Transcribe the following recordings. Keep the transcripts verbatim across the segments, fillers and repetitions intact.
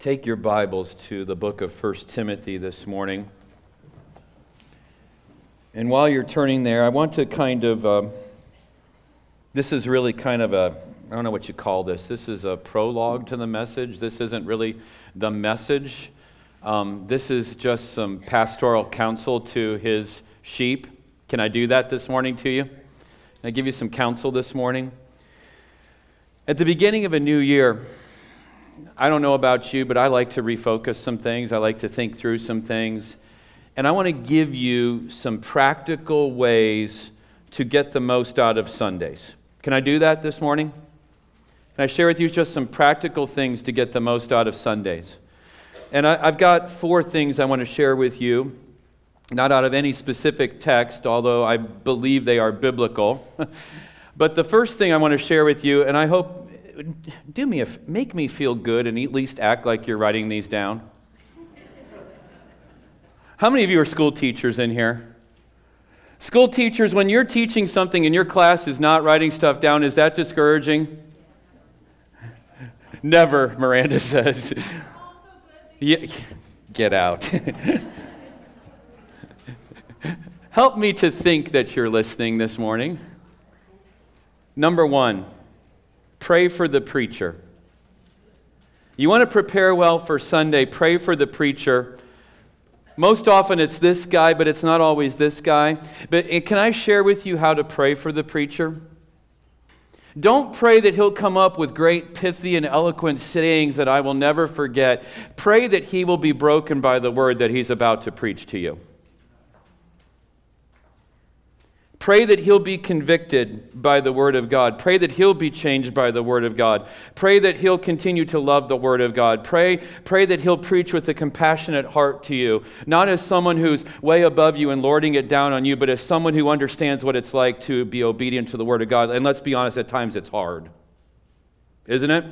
Take your Bibles to the book of First Timothy this morning. And while you're turning there, I want to kind of, uh, this is really kind of a, I don't know what you call this. This is a prologue to the message. This isn't really the message. Um, this is just some pastoral counsel to his sheep. Can I do that this morning to you? Can I give you some counsel this morning? At the beginning of a new year, I don't know about you, but I like to refocus some things. I like to think through some things. And I want to give you some practical ways to get the most out of Sundays. Can I do that this morning? Can I share with you just some practical things to get the most out of Sundays? And I, I've got four things I want to share with you, not out of any specific text, although I believe they are biblical. But the first thing I want to share with you, and I hope Do me a, make me feel good and at least act like you're writing these down. How many of you are school teachers in here? School teachers, when you're teaching something and your class is not writing stuff down, is that discouraging? Never, Miranda says. Yeah, get out. Help me to think that you're listening this morning. Number one. Pray for the preacher. You want to prepare well for Sunday, pray for the preacher. Most often it's this guy, but it's not always this guy. But can I share with you how to pray for the preacher? Don't pray that he'll come up with great pithy and eloquent sayings that I will never forget. Pray that he will be broken by the word that he's about to preach to you. Pray that he'll be convicted by the Word of God. Pray that he'll be changed by the Word of God. Pray that he'll continue to love the Word of God. Pray, pray that he'll preach with a compassionate heart to you, not as someone who's way above you and lording it down on you, but as someone who understands what it's like to be obedient to the Word of God. And let's be honest, at times it's hard. Isn't it?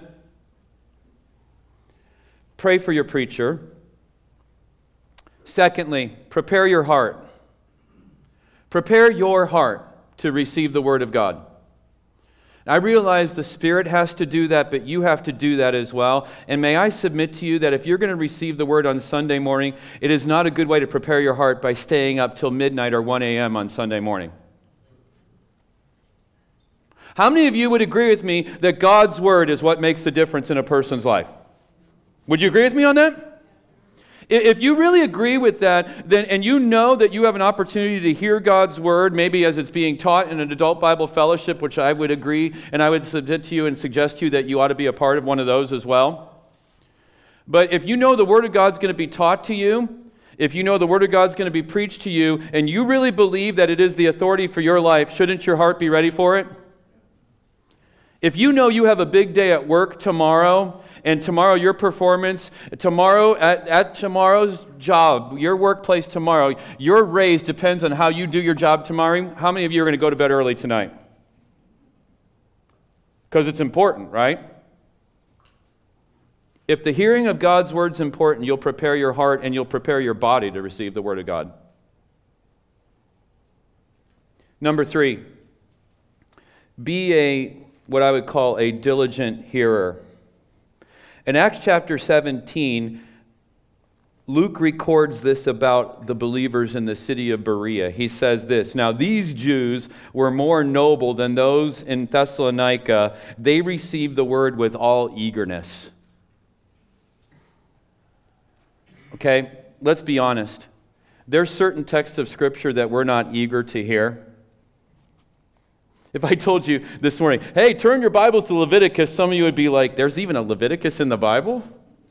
Pray for your preacher. Secondly, prepare your heart. Prepare your heart to receive the Word of God. I realize the Spirit has to do that, but you have to do that as well. And may I submit to you that if you're going to receive the Word on Sunday morning, it is not a good way to prepare your heart by staying up till midnight or one a.m. on Sunday morning. How many of you would agree with me that God's Word is what makes the difference in a person's life? Would you agree with me on that? If you really agree with that, then and you know that you have an opportunity to hear God's Word, maybe as it's being taught in an adult Bible fellowship, which I would agree, and I would submit to you and suggest to you that you ought to be a part of one of those as well. But if you know the Word of God's going to be taught to you, if you know the Word of God's going to be preached to you, and you really believe that it is the authority for your life, shouldn't your heart be ready for it? If you know you have a big day at work tomorrow, and tomorrow your performance, tomorrow at, at tomorrow's job, your workplace tomorrow, your raise depends on how you do your job tomorrow, how many of you are going to go to bed early tonight? Because it's important, right? If the hearing of God's Word is important, you'll prepare your heart and you'll prepare your body to receive the Word of God. Number three, be a what I would call a diligent hearer. In Acts chapter seventeen, Luke records this about the believers in the city of Berea. He says this, "Now these Jews were more noble than those in Thessalonica. They received the word with all eagerness." Okay, let's be honest. There's certain texts of Scripture that we're not eager to hear. If I told you this morning, hey, turn your Bibles to Leviticus, some of you would be like, there's even a Leviticus in the Bible?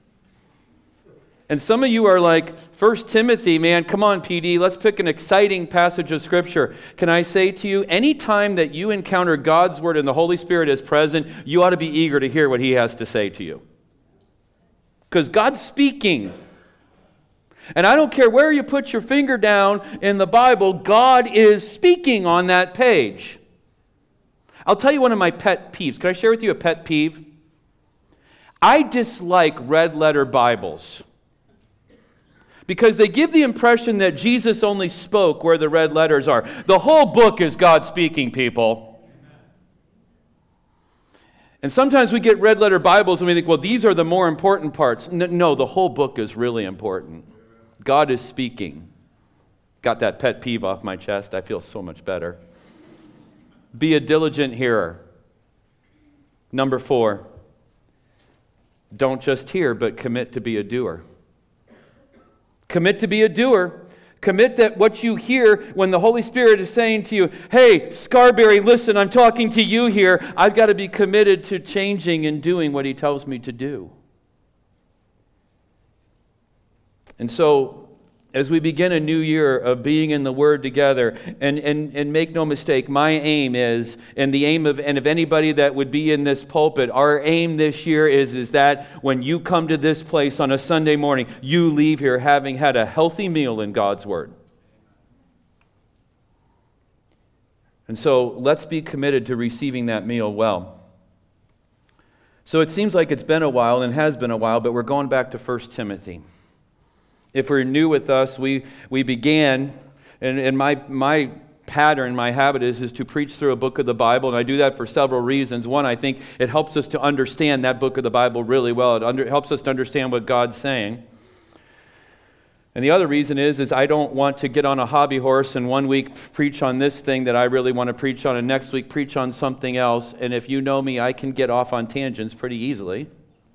And some of you are like, First Timothy, man, come on, P D, let's pick an exciting passage of Scripture. Can I say to you, anytime that you encounter God's Word and the Holy Spirit is present, you ought to be eager to hear what He has to say to you. Because God's speaking. And I don't care where you put your finger down in the Bible, God is speaking on that page. I'll tell you one of my pet peeves. Can I share with you a pet peeve? I dislike red letter Bibles because they give the impression that Jesus only spoke where the red letters are. The whole book is God speaking, people. And sometimes we get red letter Bibles and we think, well, these are the more important parts. No, the whole book is really important. God is speaking. Got that pet peeve off my chest. I feel so much better. Be a diligent hearer. Number four, don't just hear, but commit to be a doer. Commit to be a doer. Commit that what you hear when the Holy Spirit is saying to you, hey, Scarberry, listen, I'm talking to you here. I've got to be committed to changing and doing what He tells me to do. And so, as we begin a new year of being in the Word together, and, and, and make no mistake, my aim is, and the aim of and of anybody that would be in this pulpit, our aim this year is, is that when you come to this place on a Sunday morning, you leave here having had a healthy meal in God's Word. And so let's be committed to receiving that meal well. So it seems like it's been a while, and has been a while, but we're going back to First Timothy. If we're new with us, we, we began, and, and my, my pattern, my habit is, is to preach through a book of the Bible, and I do that for several reasons. One, I think it helps us to understand that book of the Bible really well. It under, helps us to understand what God's saying. And the other reason is, is I don't want to get on a hobby horse and one week preach on this thing that I really want to preach on, and next week preach on something else. And if you know me, I can get off on tangents pretty easily.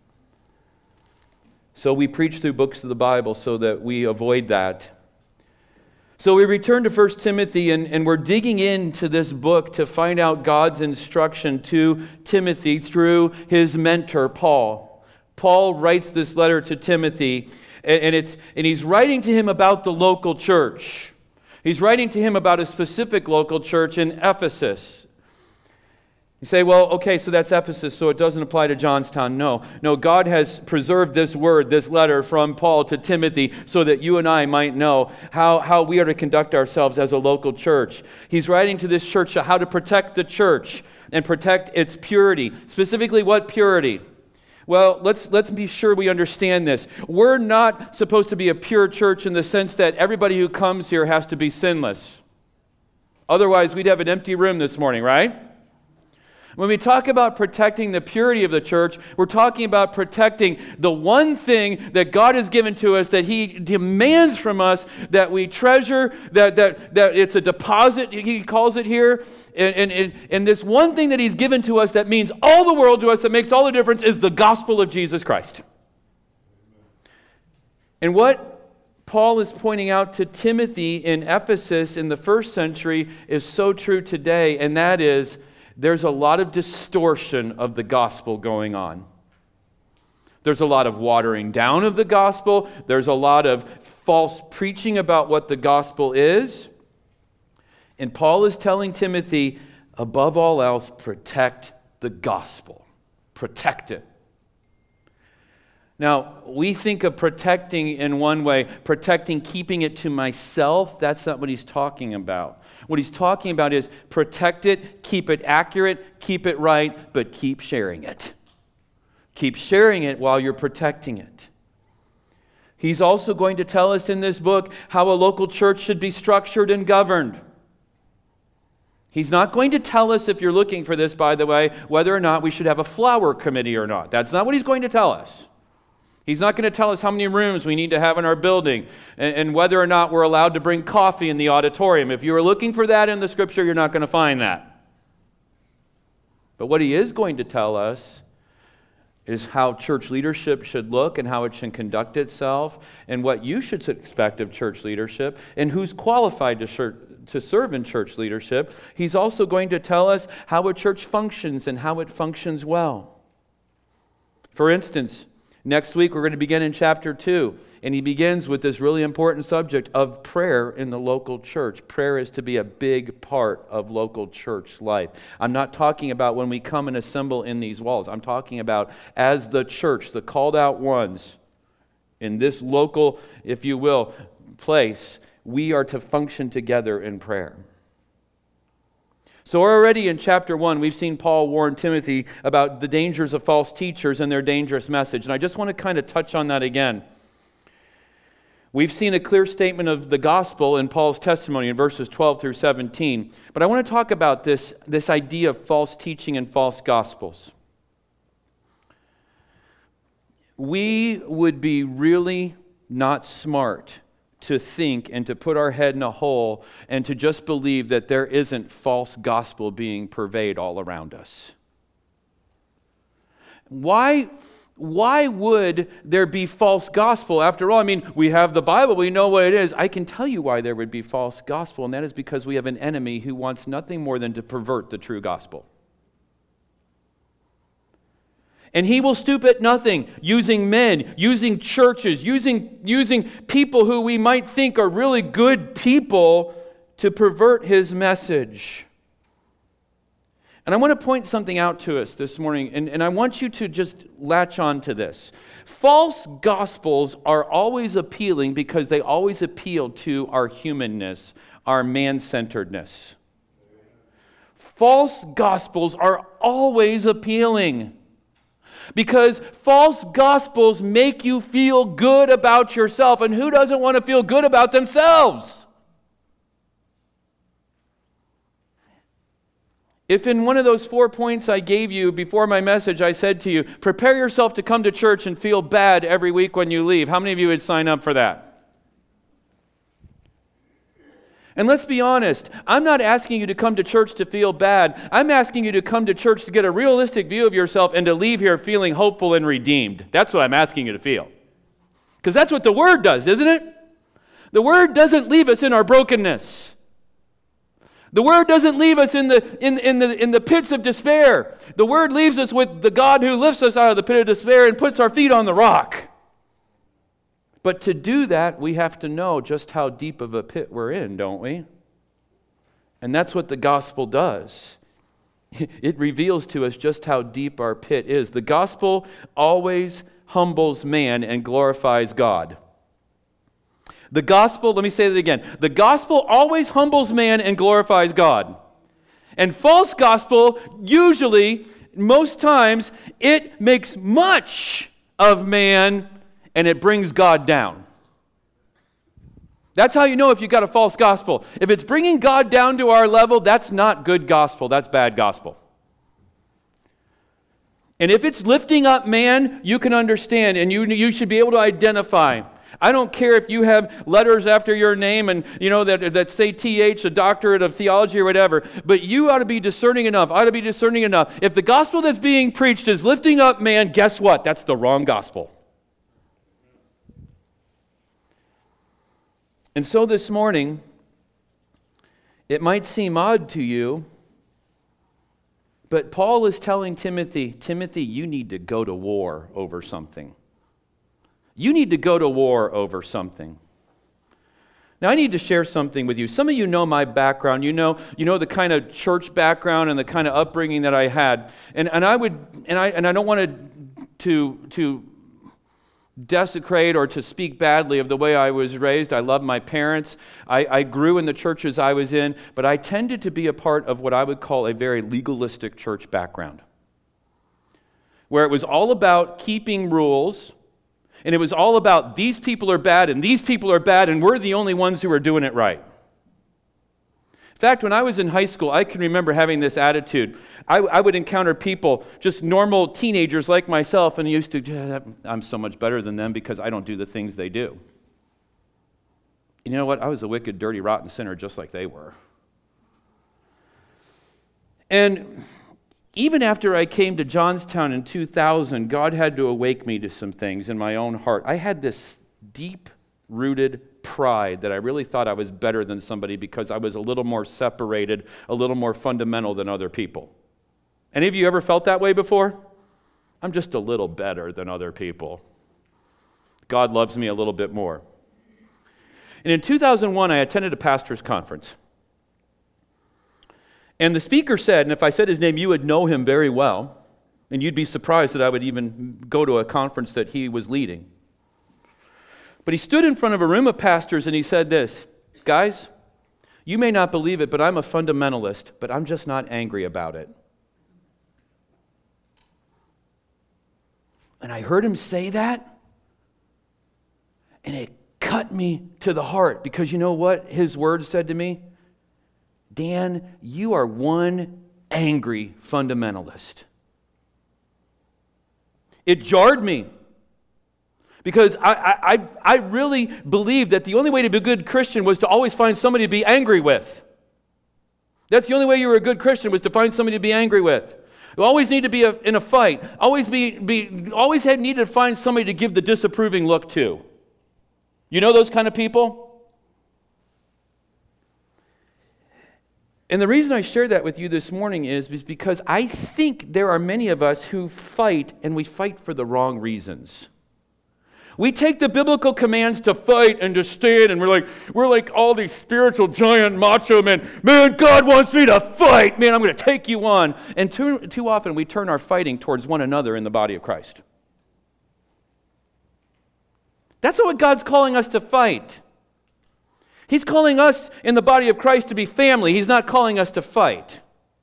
So we preach through books of the Bible so that we avoid that. So we return to First Timothy, and, and we're digging into this book to find out God's instruction to Timothy through his mentor, Paul. Paul writes this letter to Timothy, and, and, it's, and he's writing to him about the local church. He's writing to him about a specific local church in Ephesus. You say, well, okay, so that's Ephesus, so it doesn't apply to Johnstown. No, no, God has preserved this word, this letter from Paul to Timothy, so that you and I might know how, how we are to conduct ourselves as a local church. He's writing to this church how to protect the church and protect its purity. Specifically, what purity? Well, let's let's be sure we understand this. We're not supposed to be a pure church in the sense that everybody who comes here has to be sinless. Otherwise, we'd have an empty room this morning, right? When we talk about protecting the purity of the church, we're talking about protecting the one thing that God has given to us, that He demands from us that we treasure, that that, that it's a deposit, He calls it here. And, and, and this one thing that He's given to us that means all the world to us, that makes all the difference, is the gospel of Jesus Christ. And what Paul is pointing out to Timothy in Ephesus in the first century is so true today, and that is, there's a lot of distortion of the gospel going on. There's a lot of watering down of the gospel. There's a lot of false preaching about what the gospel is. And Paul is telling Timothy, above all else, protect the gospel. Protect it. Now, we think of protecting in one way, protecting, keeping it to myself. That's not what he's talking about. What he's talking about is protect it, keep it accurate, keep it right, but keep sharing it. Keep sharing it while you're protecting it. He's also going to tell us in this book how a local church should be structured and governed. He's not going to tell us, if you're looking for this, by the way, whether or not we should have a flower committee or not. That's not what he's going to tell us. He's not going to tell us how many rooms we need to have in our building and, and whether or not we're allowed to bring coffee in the auditorium. If you are looking for that in the Scripture, you're not going to find that. But what he is going to tell us is how church leadership should look and how it should conduct itself and what you should expect of church leadership and who's qualified to, church, to serve in church leadership. He's also going to tell us how a church functions and how it functions well. For instance, next week, we're going to begin in chapter two, and he begins with this really important subject of prayer in the local church. Prayer is to be a big part of local church life. I'm not talking about when we come and assemble in these walls. I'm talking about as the church, the called out ones, in this local, if you will, place, we are to function together in prayer. So already in chapter one, we've seen Paul warn Timothy about the dangers of false teachers and their dangerous message. And I just want to kind of touch on that again. We've seen a clear statement of the gospel in Paul's testimony in verses twelve through seventeen. But I want to talk about this, this idea of false teaching and false gospels. we would be really not smart to think and to put our head in a hole and to just believe that there isn't false gospel being purveyed all around us. Why, why would there be false gospel? After all, I mean, we have the Bible, we know what it is. I can tell you why there would be false gospel, and that is because we have an enemy who wants nothing more than to pervert the true gospel. And he will stoop at nothing, using men, using churches, using, using people who we might think are really good people to pervert his message. And I want to point something out to us this morning, and, and I want you to just latch on to this. False gospels are always appealing because they always appeal to our humanness, our man-centeredness. False gospels are always appealing. Because false gospels make you feel good about yourself. And who doesn't want to feel good about themselves? If in one of those four points I gave you before my message, I said to you, prepare yourself to come to church and feel bad every week when you leave, how many of you would sign up for that? And let's be honest, I'm not asking you to come to church to feel bad. I'm asking you to come to church to get a realistic view of yourself and to leave here feeling hopeful and redeemed. That's what I'm asking you to feel. Because that's what the Word does, isn't it? The Word doesn't leave us in our brokenness. The Word doesn't leave us in the, in, in, the, in the pits of despair. The Word leaves us with the God who lifts us out of the pit of despair and puts our feet on the rock. But to do that, we have to know just how deep of a pit we're in, don't we? And that's what the gospel does. It reveals to us just how deep our pit is. The gospel always humbles man and glorifies God. The gospel, let me say that again. The gospel always humbles man and glorifies God. And false gospel, usually, most times, it makes much of man and it brings God down. That's how you know if you got a false gospel. If it's bringing God down to our level, that's not good gospel. That's bad gospel. And if it's lifting up man, you can understand and you, you should be able to identify. I don't care if you have letters after your name and you know that, that say T H, a doctorate of theology or whatever, but you ought to be discerning enough. I ought to be discerning enough. If the gospel that's being preached is lifting up man, guess what? That's the wrong gospel. And so this morning, it might seem odd to you, but Paul is telling Timothy, Timothy, you need to go to war over something. You need to go to war over something. Now, I need to share something with you. Some of you know my background. You know, you know the kind of church background and the kind of upbringing that I had. And and I would and I and I don't want to to to desecrate or to speak badly of the way I was raised. I love my parents. I, I grew in the churches I was in, but I tended to be a part of what I would call a very legalistic church background, where it was all about keeping rules, and it was all about these people are bad and these people are bad and we're the only ones who are doing it right. In fact, when I was in high school, I can remember having this attitude. I, I would encounter people, just normal teenagers like myself, and used to, I'm so much better than them because I don't do the things they do. You know what? I was a wicked, dirty, rotten sinner just like they were. And even after I came to Johnstown in two thousand, God had to awake me to some things in my own heart. I had this deep-rooted pride that I really thought I was better than somebody because I was a little more separated, a little more fundamental than other people. Any of you ever felt that way before? I'm just a little better than other people. God loves me a little bit more. And in two thousand one, I attended a pastor's conference. And the speaker said, and if I said his name, you would know him very well, and you'd be surprised that I would even go to a conference that he was leading. But he stood in front of a room of pastors and he said this, guys, you may not believe it, but I'm a fundamentalist, but I'm just not angry about it. And I heard him say that, and it cut me to the heart, because you know what his words said to me? Dan, you are one angry fundamentalist. It jarred me. Because I, I, I really believed that the only way to be a good Christian was to always find somebody to be angry with. That's the only way you were a good Christian, was to find somebody to be angry with. You always need to be a, in a fight. Always be, be always had needed to find somebody to give the disapproving look to. You know those kind of people? And the reason I share that with you this morning is, is because I think there are many of us who fight, and we fight for the wrong reasons. We take the biblical commands to fight and to stand, and we're like, we're like all these spiritual giant macho men. Man, God wants me to fight. Man, I'm going to take you on. And too, too often we turn our fighting towards one another in the body of Christ. That's not what God's calling us to fight. He's calling us in the body of Christ to be family. He's not calling us to fight.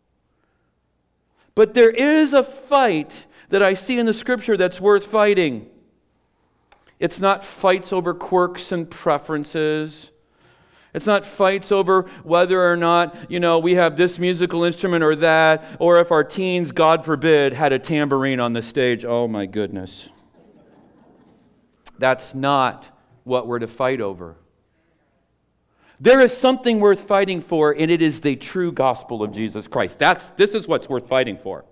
But there is a fight that I see in the Scripture that's worth fighting. It's not fights over quirks and preferences. It's not fights over whether or not, you know, we have this musical instrument or that, or if our teens, God forbid, had a tambourine on the stage. Oh my goodness. That's not what we're to fight over. There is something worth fighting for, and it is the true gospel of Jesus Christ. That's, this is what's worth fighting for.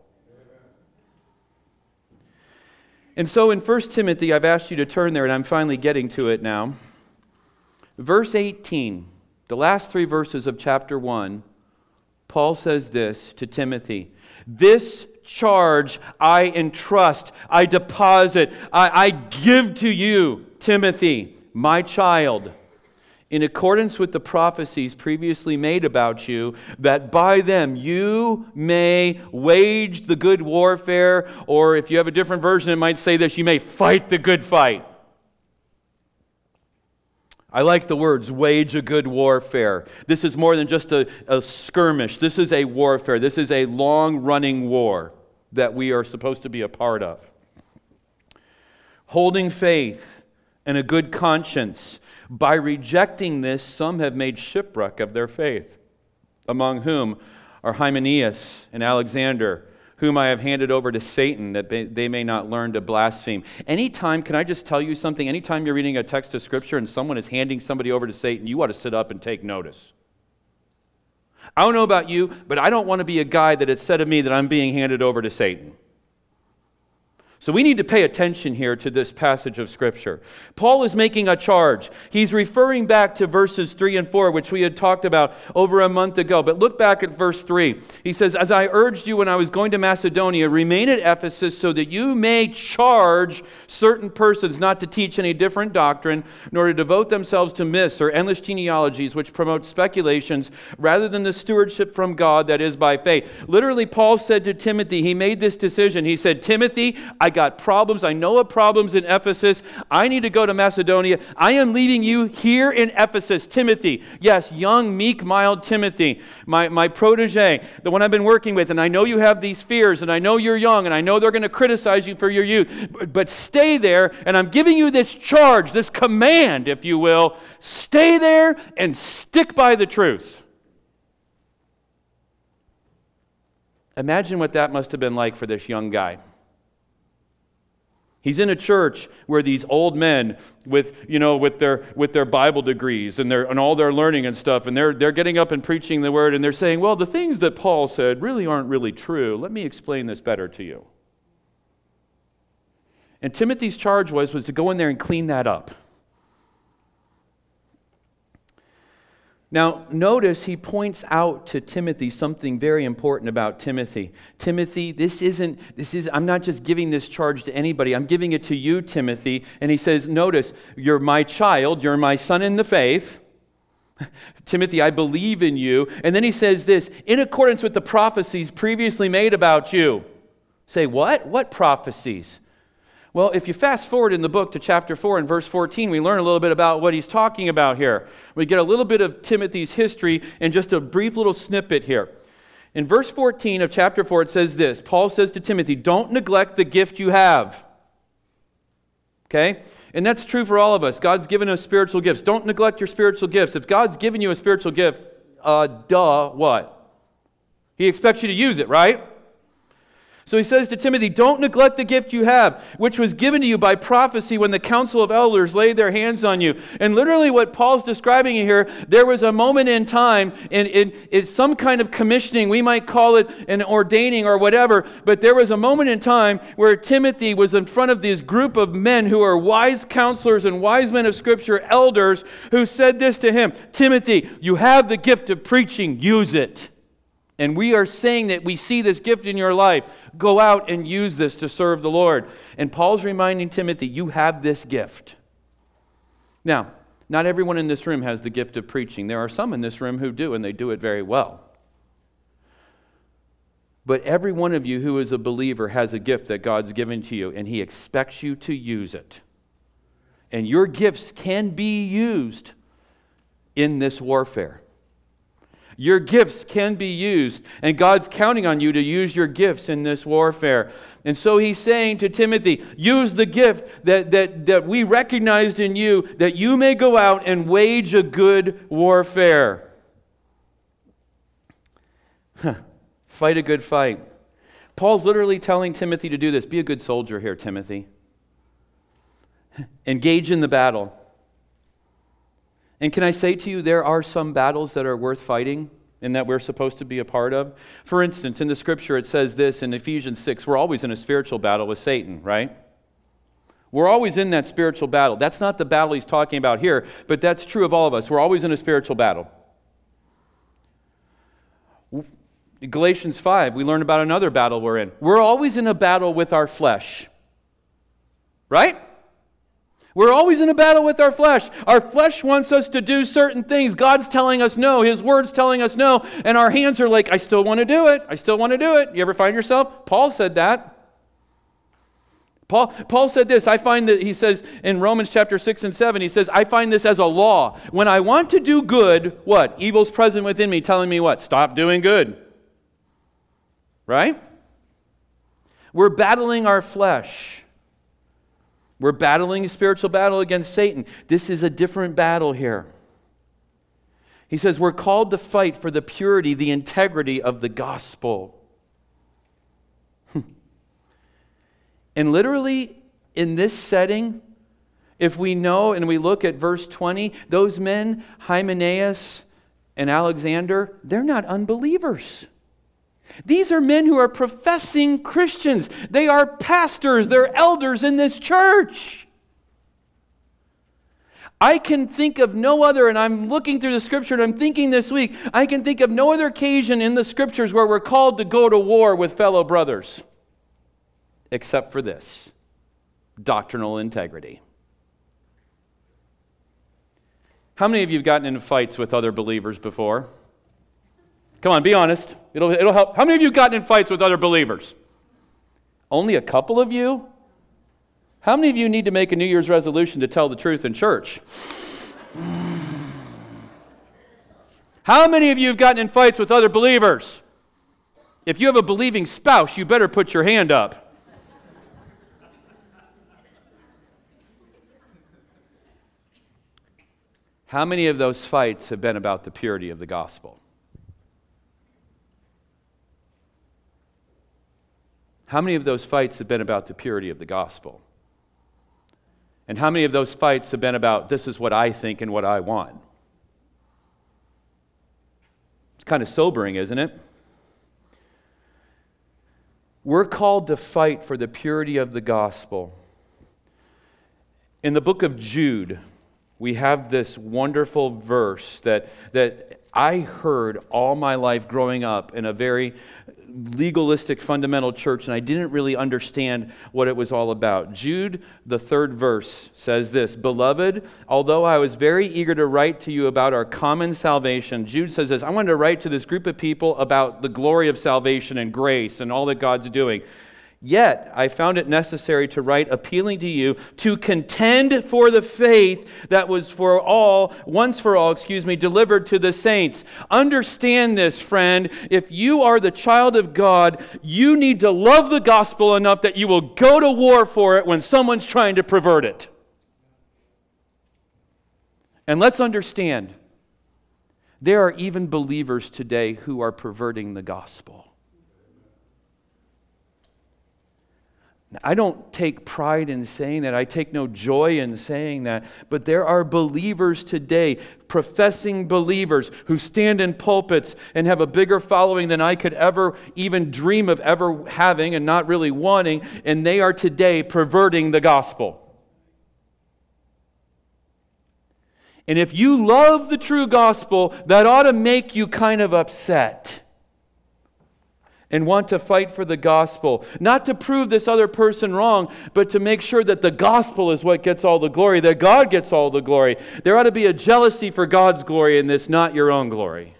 And so in First Timothy, I've asked you to turn there, and I'm finally getting to it now. Verse eighteen, the last three verses of chapter one, Paul says this to Timothy: "This charge I entrust, I deposit, I, I give to you, Timothy, my child, in accordance with the prophecies previously made about you, that by them you may wage the good warfare," or if you have a different version, it might say this: you may fight the good fight. I like the words, wage a good warfare. This is more than just a, a skirmish. This is a warfare. This is a long-running war that we are supposed to be a part of. Holding faith and a good conscience. By rejecting this, some have made shipwreck of their faith, among whom are Hymenaeus and Alexander, whom I have handed over to Satan, that they may not learn to blaspheme. Anytime, can I just tell you something? Anytime you're reading a text of Scripture and someone is handing somebody over to Satan, you ought to sit up and take notice. I don't know about you, but I don't want to be a guy that it's said of me that I'm being handed over to Satan. So we need to pay attention here to this passage of Scripture. Paul is making a charge. He's referring back to verses three and four, which we had talked about over a month ago. But look back at verse three. He says, "As I urged you when I was going to Macedonia, remain at Ephesus so that you may charge certain persons not to teach any different doctrine, nor to devote themselves to myths or endless genealogies, which promote speculations, rather than the stewardship from God that is by faith." Literally, Paul said to Timothy, he made this decision. He said, "Timothy, I got problems. I know of problems in Ephesus. I need to go to Macedonia. I am leaving you here in Ephesus. Timothy," yes, young, meek, mild Timothy, my, my protege, the one I've been working with, and I know you have these fears, and I know you're young, and I know they're going to criticize you for your youth, but, but stay there, and I'm giving you this charge, this command, if you will. Stay there and stick by the truth. Imagine what that must have been like for this young guy. He's in a church where these old men with, you know, with their with their Bible degrees and their and all their learning and stuff, and they're they're getting up and preaching the word, and they're saying, "Well, the things that Paul said really aren't really true. Let me explain this better to you." And Timothy's charge was was to go in there and clean that up. Now, notice he points out to Timothy something very important about Timothy. Timothy, this isn't, this is, I'm not just giving this charge to anybody. I'm giving it to you, Timothy. And he says, notice, you're my child. You're my son in the faith. Timothy, I believe in you. And then he says this, in accordance with the prophecies previously made about you. Say, what? What prophecies? Well, if you fast forward in the book to chapter four and verse fourteen, we learn a little bit about what he's talking about here. We get a little bit of Timothy's history and just a brief little snippet here. In verse fourteen of chapter four, it says this. Paul says to Timothy, "Don't neglect the gift you have." Okay? And that's true for all of us. God's given us spiritual gifts. Don't neglect your spiritual gifts. If God's given you a spiritual gift, uh, duh, what? He expects you to use it, right? So he says to Timothy, don't neglect the gift you have, which was given to you by prophecy when the council of elders laid their hands on you. And literally what Paul's describing here, there was a moment in time, in, in, in some kind of commissioning, we might call it an ordaining or whatever, but there was a moment in time where Timothy was in front of this group of men who are wise counselors and wise men of Scripture, elders, who said this to him, Timothy, you have the gift of preaching, use it. And we are saying that we see this gift in your life. Go out and use this to serve the Lord. And Paul's reminding Timothy, you have this gift. Now, not everyone in this room has the gift of preaching. There are some in this room who do, and they do it very well. But every one of you who is a believer has a gift that God's given to you, and He expects you to use it. And your gifts can be used in this warfare. Your gifts can be used, and God's counting on you to use your gifts in this warfare. And so he's saying to Timothy, use the gift that, that, that we recognized in you, that you may go out and wage a good warfare. Huh. Fight a good fight. Paul's literally telling Timothy to do this. Be a good soldier here, Timothy. Engage in the battle. And can I say to you, there are some battles that are worth fighting and that we're supposed to be a part of. For instance, in the Scripture it says this in Ephesians six, we're always in a spiritual battle with Satan, right? We're always in that spiritual battle. That's not the battle he's talking about here, but that's true of all of us. We're always in a spiritual battle. In Galatians five, we learn about another battle we're in. We're always in a battle with our flesh, right? We're always in a battle with our flesh. Our flesh wants us to do certain things. God's telling us no. His Word's telling us no. And our hands are like, I still want to do it. I still want to do it. You ever find yourself? Paul said that. Paul, Paul said this. I find that, he says in Romans chapter six and seven, he says, I find this as a law. When I want to do good, what? Evil's present within me, telling me what? Stop doing good. Right? We're battling our flesh. We're battling a spiritual battle against Satan. This is a different battle here. He says we're called to fight for the purity, the integrity of the gospel. And literally, in this setting, if we know and we look at verse twenty, those men, Hymenaeus and Alexander, they're not unbelievers. These are men who are professing Christians. They are pastors. They're elders in this church. I can think of no other, and I'm looking through the Scripture and I'm thinking this week, I can think of no other occasion in the Scriptures where we're called to go to war with fellow brothers, except for this, doctrinal integrity. How many of you have gotten into fights with other believers before? Come on, be honest. It'll, it'll help. How many of you have gotten in fights with other believers? Only a couple of you? How many of you need to make a New Year's resolution to tell the truth in church? How many of you have gotten in fights with other believers? If you have a believing spouse, you better put your hand up. How many of those fights have been about the purity of the gospel? How many of those fights have been about the purity of the gospel? And how many of those fights have been about, this is what I think and what I want? It's kind of sobering, isn't it? We're called to fight for the purity of the gospel. In the book of Jude, we have this wonderful verse that, that I heard all my life growing up in a very legalistic fundamental church, and I didn't really understand what it was all about. Jude, the third verse, says this, Beloved, although I was very eager to write to you about our common salvation, Jude says this, I wanted to write to this group of people about the glory of salvation and grace and all that God's doing. Yet, I found it necessary to write appealing to you to contend for the faith that was for all, once for all, excuse me, delivered to the saints. Understand this, friend. If you are the child of God, you need to love the gospel enough that you will go to war for it when someone's trying to pervert it. And let's understand, there are even believers today who are perverting the gospel. I don't take pride in saying that. I take no joy in saying that. But there are believers today, professing believers, who stand in pulpits and have a bigger following than I could ever even dream of ever having and not really wanting, and they are today perverting the gospel. And if you love the true gospel, that ought to make you kind of upset and want to fight for the gospel. Not to prove this other person wrong, but to make sure that the gospel is what gets all the glory, that God gets all the glory. There ought to be a jealousy for God's glory in this, not your own glory.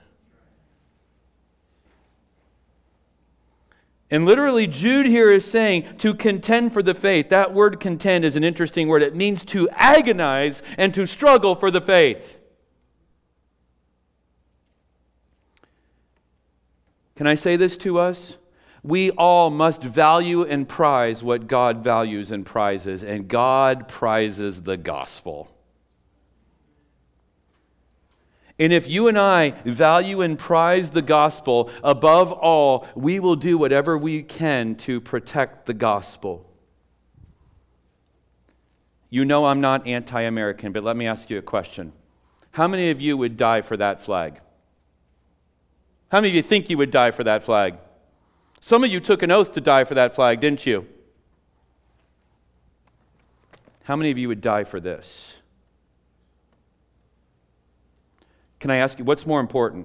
And literally, Jude here is saying to contend for the faith. That word contend is an interesting word. It means to agonize and to struggle for the faith. Can I say this to us? We all must value and prize what God values and prizes, and God prizes the gospel. And if you and I value and prize the gospel above all, we will do whatever we can to protect the gospel. You know I'm not anti-American, but let me ask you a question. How many of you would die for that flag? How many of you think you would die for that flag? Some of you took an oath to die for that flag, didn't you? How many of you would die for this? Can I ask you, what's more important?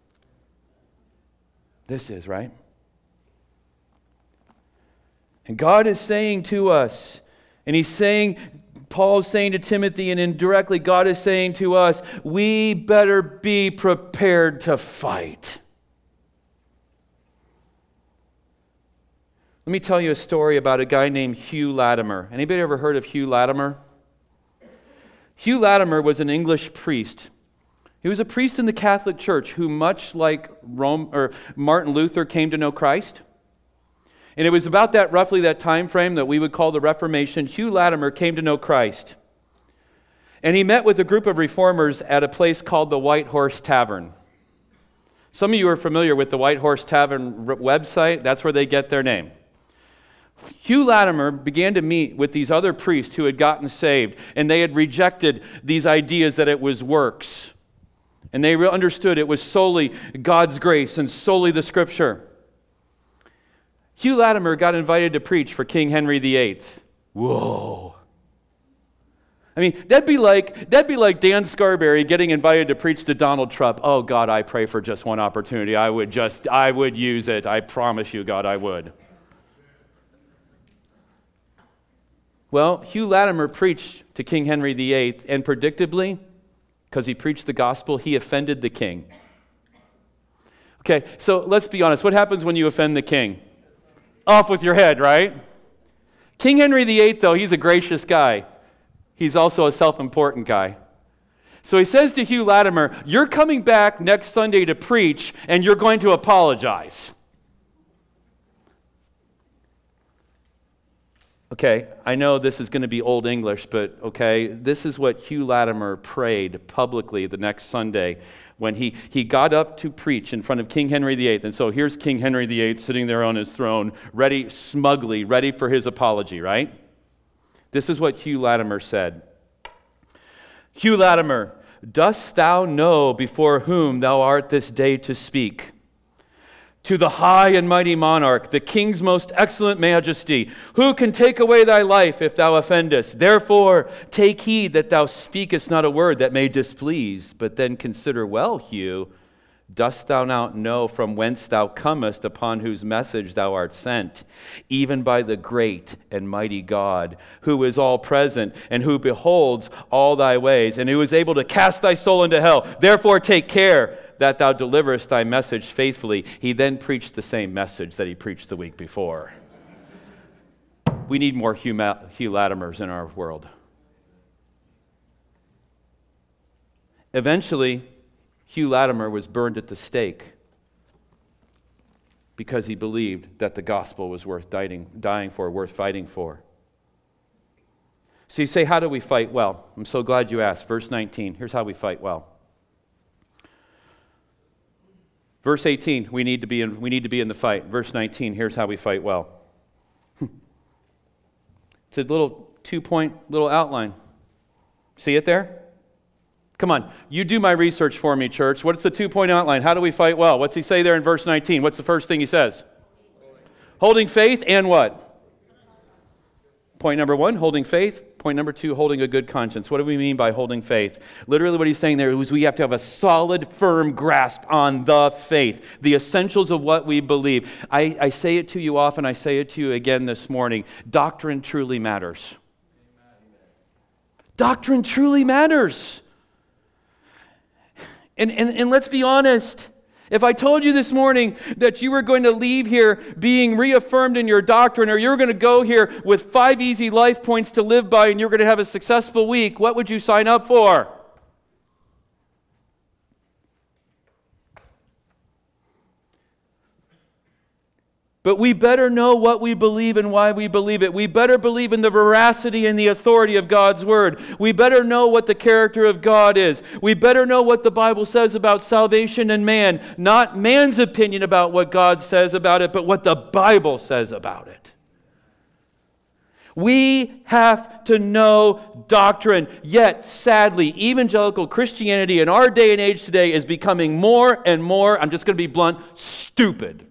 This is, right? And God is saying to us, and He's saying, Paul's saying to Timothy, and indirectly God is saying to us, we better be prepared to fight. Let me tell you a story about a guy named Hugh Latimer. Anybody ever heard of Hugh Latimer? Hugh Latimer was an English priest. He was a priest in the Catholic Church who, much like Rome or Martin Luther, came to know Christ. And it was about that roughly that time frame that we would call the Reformation. Hugh Latimer came to know Christ. And he met with a group of reformers at a place called the White Horse Tavern. Some of you are familiar with the White Horse Tavern website. That's where they get their name. Hugh Latimer began to meet with these other priests who had gotten saved, and they had rejected these ideas that it was works. And they understood it was solely God's grace and solely the Scripture. Hugh Latimer got invited to preach for King Henry the Eighth. Whoa. I mean, that'd be like that'd be like Dan Scarberry getting invited to preach to Donald Trump. Oh God, I pray for just one opportunity. I would just, I would use it. I promise you, God, I would. Well, Hugh Latimer preached to King Henry the Eighth, and predictably, because he preached the gospel, he offended the king. Okay, so let's be honest. What happens when you offend the king? Off with your head, right? King Henry the Eighth, though, he's a gracious guy. He's also a self-important guy. So he says to Hugh Latimer, you're coming back next Sunday to preach, and you're going to apologize. Okay, I know this is going to be old English, but okay, this is what Hugh Latimer prayed publicly the next Sunday when he, he got up to preach in front of King Henry the Eighth. And so here's King Henry the Eighth sitting there on his throne, ready, smugly, ready for his apology, right? This is what Hugh Latimer said. Hugh Latimer, dost thou know before whom thou art this day to speak? To the high and mighty monarch, the king's most excellent majesty, who can take away thy life if thou offendest. Therefore, take heed that thou speakest not a word that may displease, but then consider well, Hugh, dost thou not know from whence thou comest, upon whose message thou art sent, even by the great and mighty God, who is all present, and who beholds all thy ways, and who is able to cast thy soul into hell. Therefore, take care that thou deliverest thy message faithfully. He then preached the same message that he preached the week before. We need more Hugh, Ma- Hugh Latimers in our world. Eventually, Hugh Latimer was burned at the stake because he believed that the gospel was worth dying, dying for, worth fighting for. So you say, how do we fight well? I'm so glad you asked. Verse nineteen, here's how we fight well. Verse eighteen, we need to be in, we need to be in the fight. Verse nineteen, here's how we fight well. It's a little two-point little outline. See it there? Come on, you do my research for me, church. What's the two-point outline? How do we fight well? What's he say there in verse nineteen? What's the first thing he says? Holding faith and what? Point number one, holding faith. Point number two, holding a good conscience. What do we mean by holding faith? Literally what he's saying there is we have to have a solid, firm grasp on the faith, the essentials of what we believe. I, I say it to you often, I say it to you again this morning. Doctrine truly matters. Doctrine truly matters. And, and, and let's be honest. If I told you this morning that you were going to leave here being reaffirmed in your doctrine, or you're going to go here with five easy life points to live by and you're going to have a successful week, what would you sign up for? But we better know what we believe and why we believe it. We better believe in the veracity and the authority of God's Word. We better know what the character of God is. We better know what the Bible says about salvation and man. Not man's opinion about what God says about it, but what the Bible says about it. We have to know doctrine. Yet, sadly, evangelical Christianity in our day and age today is becoming more and more, I'm just going to be blunt, stupid.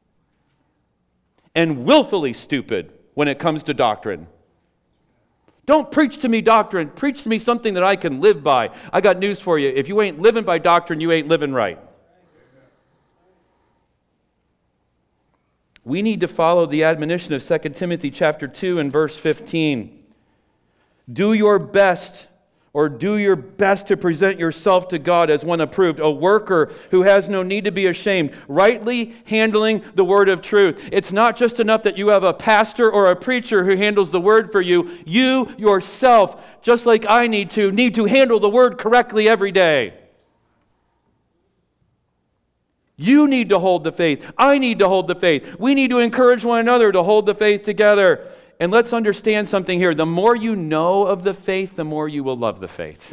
And willfully stupid when it comes to doctrine. Don't preach to me doctrine. Preach to me something that I can live by. I got news for you. If you ain't living by doctrine, you ain't living right. We need to follow the admonition of Second Timothy chapter two and verse fifteen. Do your best, or do your best to present yourself to God as one approved, a worker who has no need to be ashamed, rightly handling the word of truth. It's not just enough that you have a pastor or a preacher who handles the word for you. You yourself, just like I need to, need to handle the word correctly every day. You need to hold the faith. I need to hold the faith. We need to encourage one another to hold the faith together. And let's understand something here. The more you know of the faith, the more you will love the faith.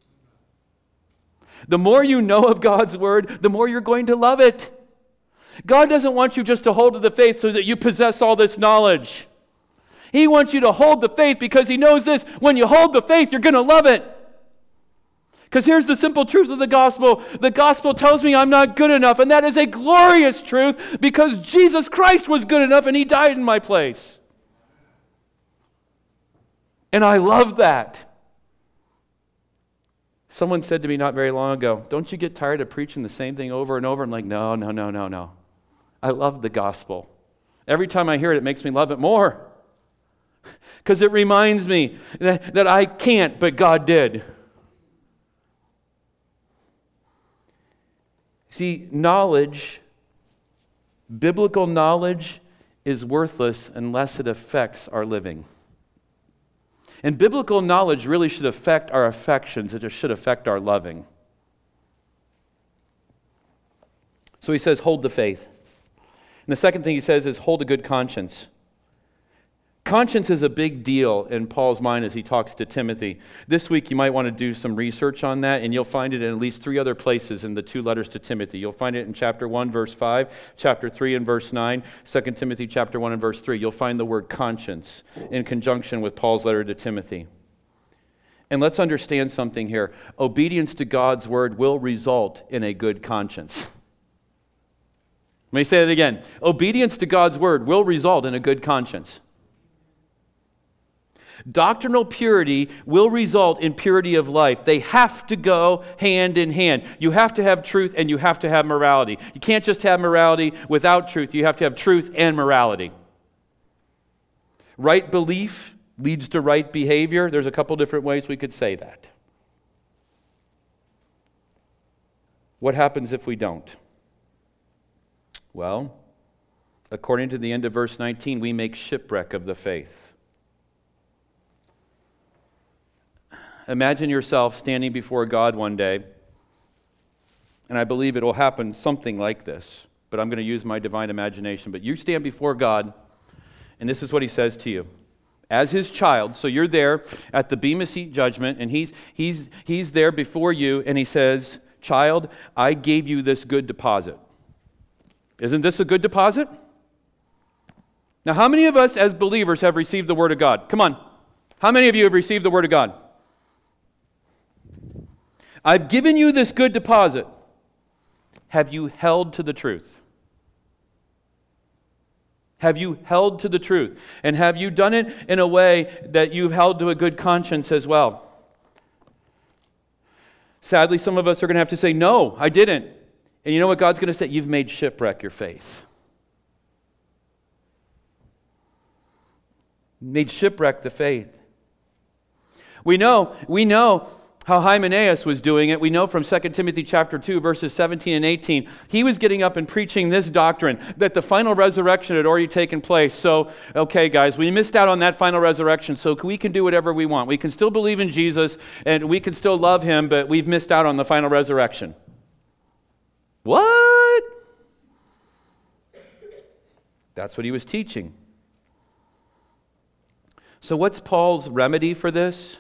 The more you know of God's Word, the more you're going to love it. God doesn't want you just to hold to the faith so that you possess all this knowledge. He wants you to hold the faith because He knows this. When you hold the faith, you're going to love it. Because here's the simple truth of the gospel. The gospel tells me I'm not good enough, and that is a glorious truth because Jesus Christ was good enough and He died in my place. And I love that. Someone said to me not very long ago, don't you get tired of preaching the same thing over and over? I'm like, no, no, no, no, no. I love the gospel. Every time I hear it, it makes me love it more. Because it reminds me that, that I can't, but God did. See, knowledge, biblical knowledge is worthless unless it affects our living. And biblical knowledge really should affect our affections. It should affect our loving. So he says, hold the faith. And the second thing he says is, hold a good conscience. Conscience is a big deal in Paul's mind as he talks to Timothy. This week you might want to do some research on that, and you'll find it in at least three other places in the two letters to Timothy. You'll find it in chapter one, verse five, chapter three and verse nine, Second Timothy chapter one and verse three. You'll find the word conscience in conjunction with Paul's letter to Timothy. And let's understand something here. Obedience to God's word will result in a good conscience. Let me say it again. Obedience to God's word will result in a good conscience. Doctrinal purity will result in purity of life. They have to go hand in hand. You have to have truth and you have to have morality. You can't just have morality without truth. You have to have truth and morality. Right belief leads to right behavior. There's a couple different ways we could say that. What happens if we don't? Well, according to the end of verse nineteen, we make shipwreck of the faith. Imagine yourself standing before God one day, and I believe it will happen something like this, but I'm going to use my divine imagination. But you stand before God, and this is what He says to you. As His child, so you're there at the Bema Seat judgment, and he's, he's, he's there before you, and He says, child, I gave you this good deposit. Isn't this a good deposit? Now, how many of us as believers have received the Word of God? Come on. How many of you have received the Word of God? I've given you this good deposit. Have you held to the truth? Have you held to the truth? And have you done it in a way that you've held to a good conscience as well? Sadly, some of us are going to have to say, no, I didn't. And you know what God's going to say? You've made shipwreck your faith. Made shipwreck the faith. We know, we know how Hymenaeus was doing it. We know from Second Timothy chapter two, verses seventeen and eighteen. He was getting up and preaching this doctrine, that the final resurrection had already taken place. So, okay, guys, we missed out on that final resurrection, so we can do whatever we want. We can still believe in Jesus, and we can still love Him, but we've missed out on the final resurrection. What? That's what he was teaching. So what's Paul's remedy for this?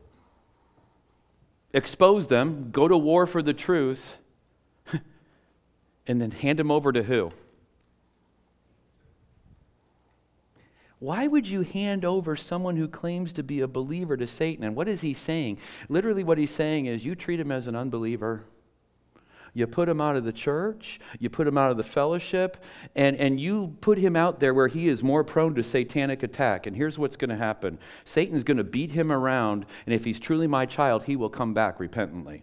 Expose them, go to war for the truth, and then hand them over to who? Why would you hand over someone who claims to be a believer to Satan? And what is he saying? Literally what he's saying is you treat him as an unbeliever. You put him out of the church, you put him out of the fellowship, and, and you put him out there where he is more prone to satanic attack. And here's what's going to happen. Satan's going to beat him around, and if he's truly my child, he will come back repentantly.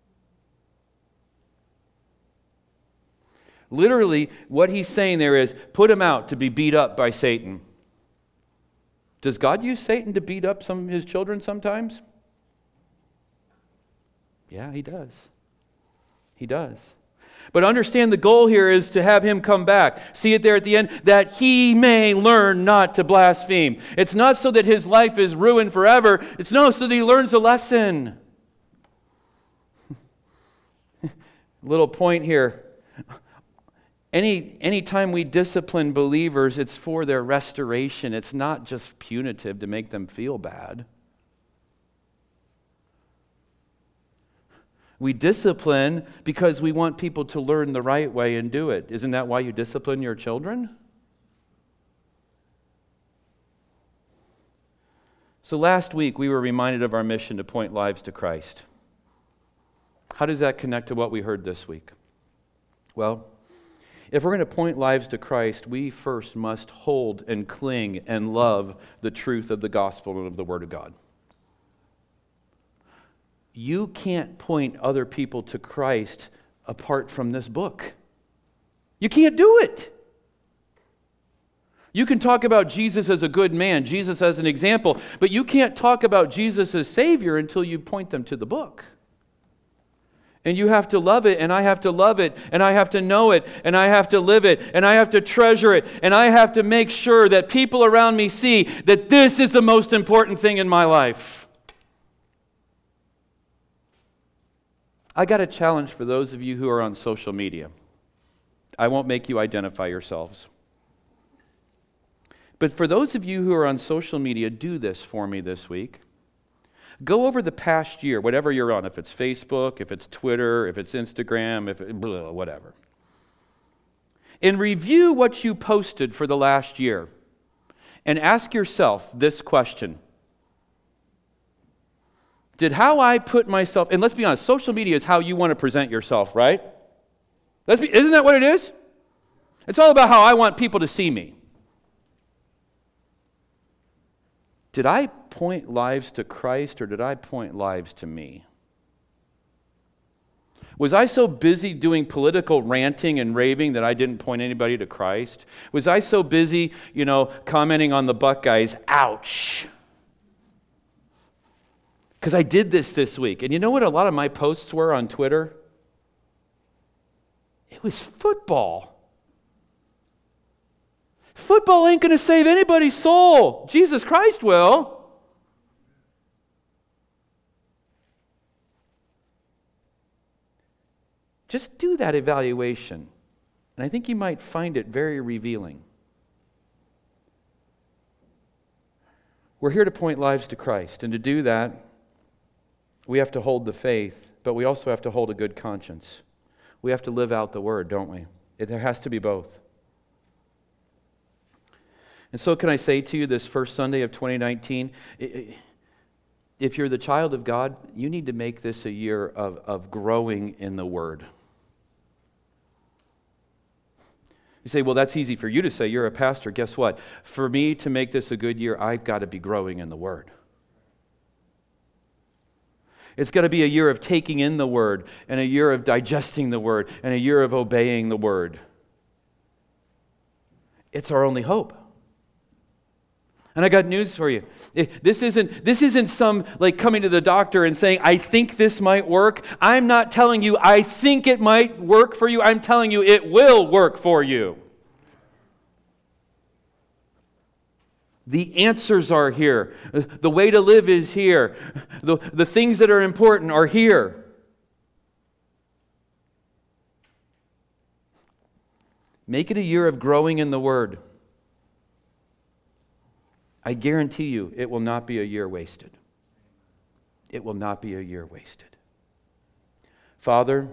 Literally, what he's saying there is, put him out to be beat up by Satan. Does God use Satan to beat up some of his children sometimes? Yeah, he does. He does. But understand the goal here is to have him come back. See it there at the end, that he may learn not to blaspheme. It's not so that his life is ruined forever. It's no, so that he learns a lesson. Little point here. Any anytime we discipline believers, it's for their restoration. It's not just punitive to make them feel bad. We discipline because we want people to learn the right way and do it. Isn't that why you discipline your children? So last week we were reminded of our mission to point lives to Christ. How does that connect to what we heard this week? Well, if we're going to point lives to Christ, we first must hold and cling and love the truth of the gospel and of the Word of God. You can't point other people to Christ apart from this book. You can't do it. You can talk about Jesus as a good man, Jesus as an example, but you can't talk about Jesus as Savior until you point them to the book. And you have to love it, and I have to love it, and I have to know it, and I have to live it, and I have to treasure it, and I have to make sure that people around me see that this is the most important thing in my life. I got a challenge for those of you who are on social media. I won't make you identify yourselves. But for those of you who are on social media, do this for me this week. Go over the past year, whatever you're on, if it's Facebook, if it's Twitter, if it's Instagram, if it, blah, whatever. And review what you posted for the last year. And ask yourself this question. Did how I put myself, and let's be honest, social media is how you want to present yourself, right? Let's be, isn't that what it is? It's all about how I want people to see me. Did I point lives to Christ or did I point lives to me? Was I so busy doing political ranting and raving that I didn't point anybody to Christ? Was I so busy, you know, commenting on the Buckeyes, ouch? Because I did this this week. And you know what a lot of my posts were on Twitter? It was football. Football ain't going to save anybody's soul. Jesus Christ will. Just do that evaluation. And I think you might find it very revealing. We're here to point lives to Christ. And to do that, we have to hold the faith, but we also have to hold a good conscience. We have to live out the Word, don't we? It, there has to be both. And so can I say to you this first Sunday of twenty nineteen, if you're the child of God, you need to make this a year of, of growing in the Word. You say, well, that's easy for you to say. You're a pastor. Guess what? For me to make this a good year, I've got to be growing in the Word. It's got to be a year of taking in the Word, and a year of digesting the Word, and a year of obeying the Word. It's our only hope. And I got news for you. This isn't, this isn't some like coming to the doctor and saying, I think this might work. I'm not telling you I think it might work for you. I'm telling you it will work for you. The answers are here. The way to live is here. The, the things that are important are here. Make it a year of growing in the Word. I guarantee you it will not be a year wasted. It will not be a year wasted. Father,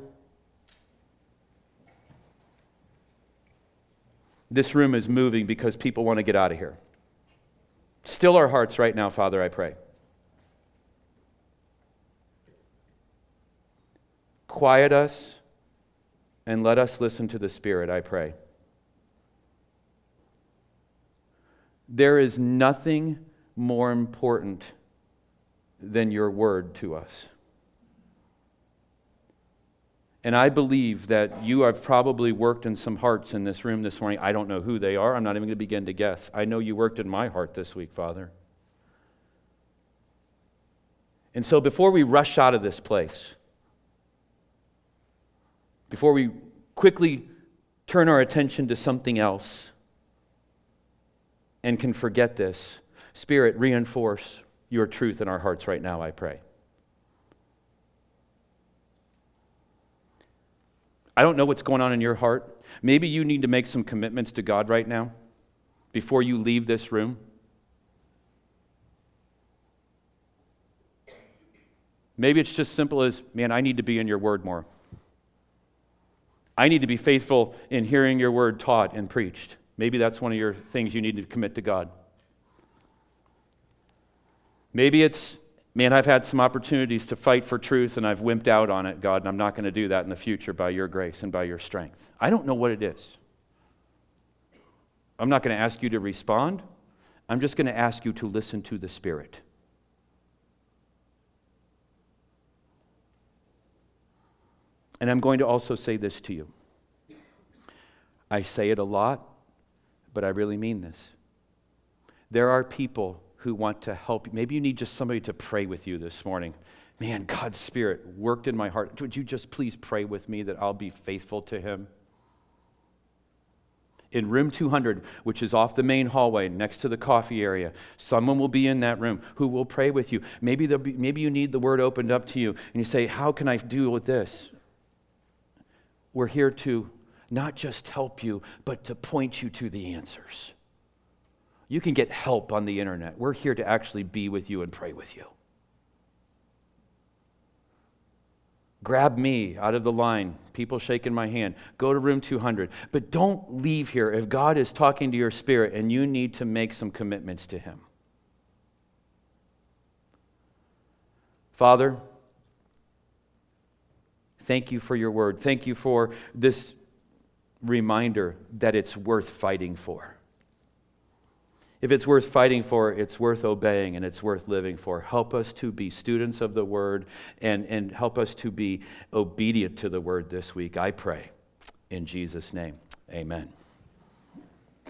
this room is moving because people want to get out of here. Still our hearts right now, Father, I pray. Quiet us and let us listen to the Spirit, I pray. There is nothing more important than your word to us. And I believe that you have probably worked in some hearts in this room this morning. I don't know who they are. I'm not even going to begin to guess. I know you worked in my heart this week, Father. And so before we rush out of this place, before we quickly turn our attention to something else and can forget this, Spirit, reinforce your truth in our hearts right now, I pray. I don't know what's going on in your heart. Maybe you need to make some commitments to God right now before you leave this room. Maybe it's just simple as, man, I need to be in your word more. I need to be faithful in hearing your word taught and preached. Maybe that's one of your things you need to commit to God. Maybe it's, man, I've had some opportunities to fight for truth and I've wimped out on it, God, and I'm not going to do that in the future by your grace and by your strength. I don't know what it is. I'm not going to ask you to respond. I'm just going to ask you to listen to the Spirit. And I'm going to also say this to you. I say it a lot, but I really mean this. There are people who want to help you. Maybe you need just somebody to pray with you this morning. Man, God's Spirit worked in my heart. Would you just please pray with me that I'll be faithful to Him? In room two hundred, which is off the main hallway next to the coffee area, someone will be in that room who will pray with you. Maybe, there'll be, maybe you need the Word opened up to you, and you say, how can I deal with this? We're here to not just help you, but to point you to the answers. You can get help on the internet. We're here to actually be with you and pray with you. Grab me out of the line, people shaking my hand. Go to room two hundred. But don't leave here if God is talking to your spirit and you need to make some commitments to Him. Father, thank you for your word. Thank you for this reminder that it's worth fighting for. If it's worth fighting for, it's worth obeying and it's worth living for. Help us to be students of the word and, and help us to be obedient to the word this week, I pray. In Jesus' name, amen.